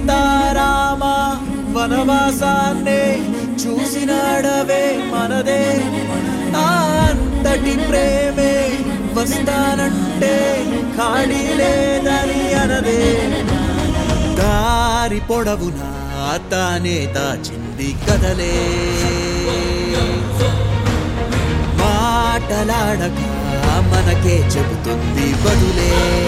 సీతారామ వనవాసాన్నే చూసినాడవే మనదే అంతటి ప్రేమే వస్తానంటే ఖాళీ లేదని అనదే దారి పొడవునా తానే దాచింది కదలే మాటలాడక మనకే చెబుతుంది బదులే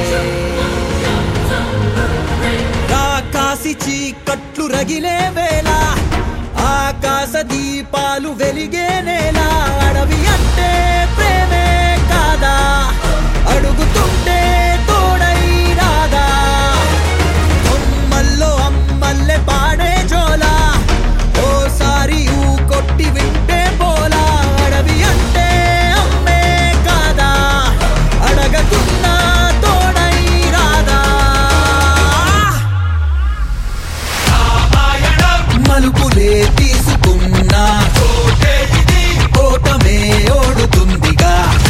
కాసి చీకట్లు రగిలే వేళ ఆకాశ దీపాలు వెలిగే నేల అడవి అంటే ప్రేమే కాదా అడుగుతుంటే తోడై రాదా కొమ్మల్లో అమ్మల్లె పాడే జోలా ఓసారి ఊ కొట్టి వింటే పోలా అడవి అంటే అమ్మే కాదా అడగకున్నా తోడై రాదా మలుపులే తీసుకున్నా ఓటమే ఓడుతుందిగా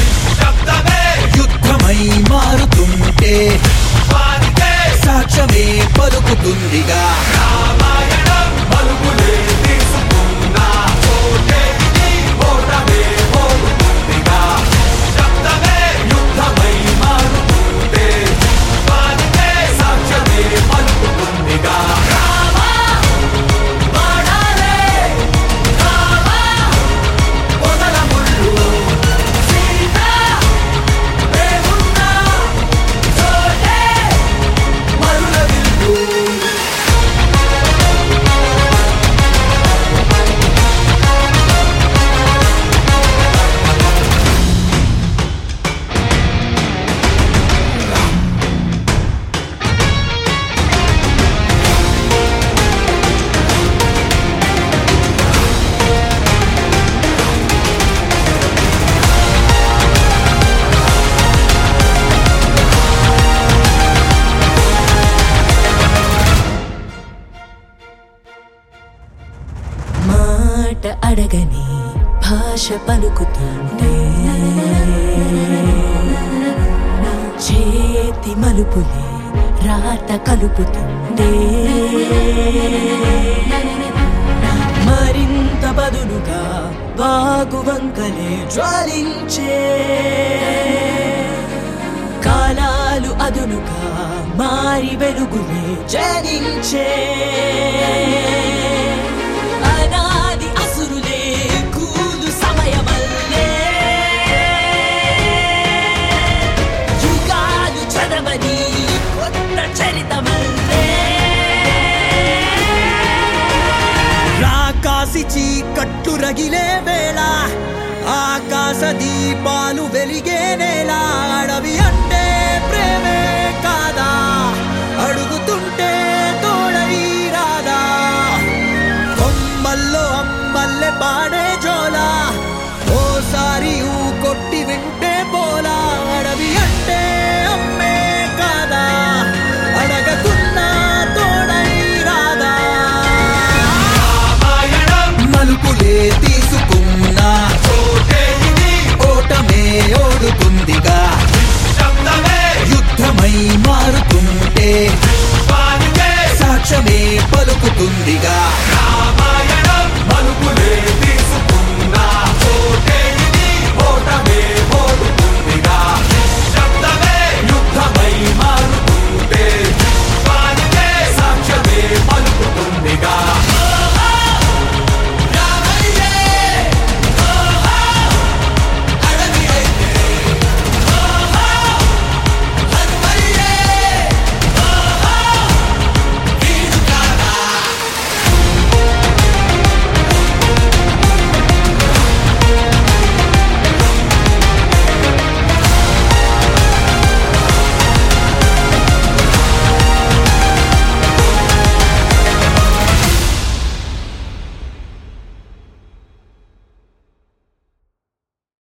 యుద్ధమై మారుతుంటే సాక్ష్యమే పలుకుతుందిగా అడగని భాష పలుకుతుంటే చేతి మలుపులే రాత కలుపుతుంటే మరింత బదులుగా బాగు వంకలే జ్వాలించే కాలాలు అదునుగా మారి వెలుగులే జనించే రాకాసి చీకట్లు రగిలే వేళ ఆకాశ దీపాలు వెలిగే నేల అడవి అంటే ప్రేమే కాదా అడుగుతుంటే తోడై రాదా కొమ్మల్లో అమ్మల్లె పాడే జోలా ఓసారి ఊ కొట్టి వింటే పోలా అడవి అంటే అమ్మే కాదా అడగకున్నా తోడై రాదా మలుపులే తీసుకున్నా ఓటమే ఓడుతుందిగా యుద్ధమై మారుతుంటే సాక్ష్యమే పలుకుతుందిగా